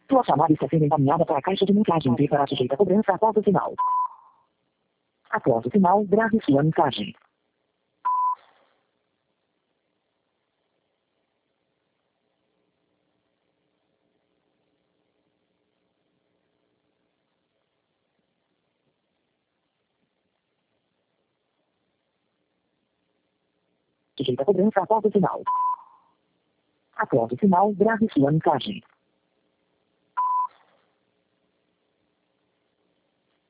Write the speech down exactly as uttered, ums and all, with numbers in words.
Sua chamada está sendo encaminhada para a caixa de mensagem e será sujeita a cobrança após o sinal. Após o sinal, grave sua mensagem. Sujeita a cobrança após o sinal. Após o sinal, grave sua mensagem.